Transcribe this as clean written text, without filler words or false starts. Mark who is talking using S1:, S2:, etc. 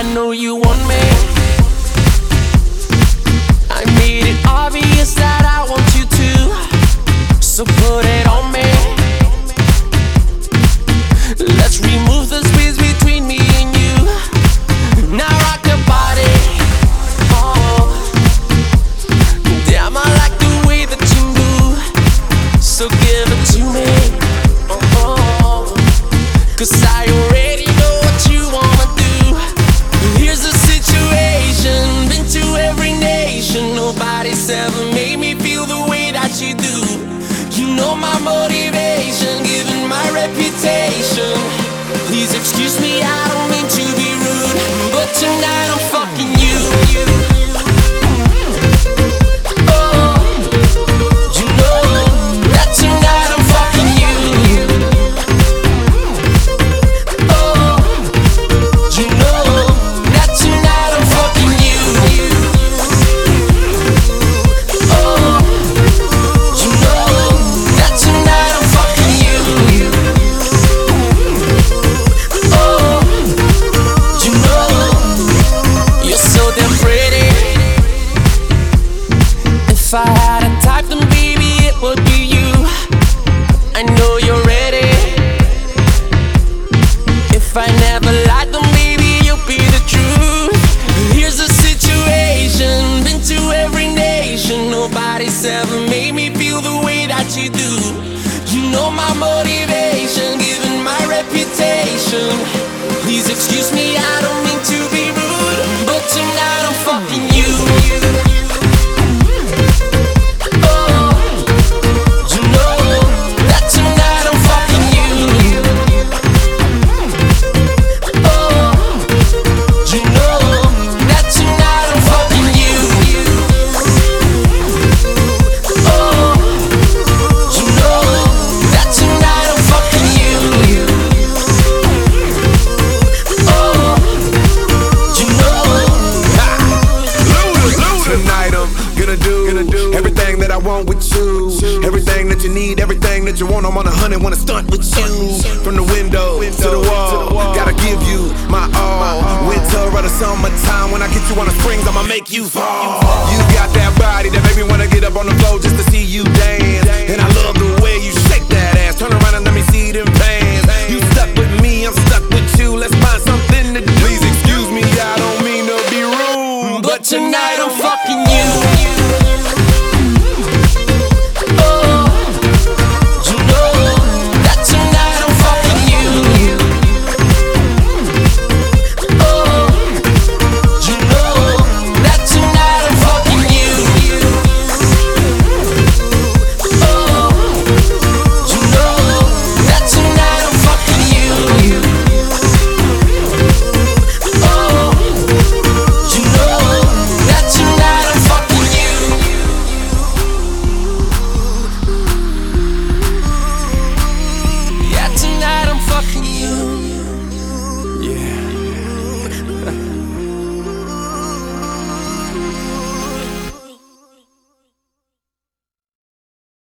S1: I know you want me. I made it obvious that I want you to, so put it on me. Let's remove the space between me and you. Now rock your body. Oh, damn, I like the way that you move, so give it to me. Oh, 'cause I already know what you wanna do. Here's the situation, been to every nation. Nobody's ever made me feel the way that you do. You know my motivation, given my reputation. Please excuse me, I don't mean to be rude, but tonight I'm fucking you. Oh, you know that tonight I'm fucking you. Oh, you know that tonight I'm fucking you. Oh, you know that tonight I'm fucking you. Oh, you know you're so damn pretty. If I had a type, then baby it would be you. I know you're ready. If I never lied, then baby you'll be the truth. Here's the situation, been to every nation. Nobody's ever made me feel the way that you do. You know my motivation, given my reputation. Please excuse me, I don't mean to be rude, but tonight I'm fucking you. Oh, you know that tonight I'm fucking you. Oh, you know that tonight I'm fucking you. Oh, you know that tonight I'm fucking you. Oh, you know.
S2: Tonight I'm gonna do everything that I want with you. Everything that you need, everything that you want. I'm on 100, wanna stunt with you. From the window to the wall, gotta give you my all. Winter or the summertime, when I get you on the springs, I'ma make you fall. You got that body that make me wanna get up on the floor just to see you dance. And I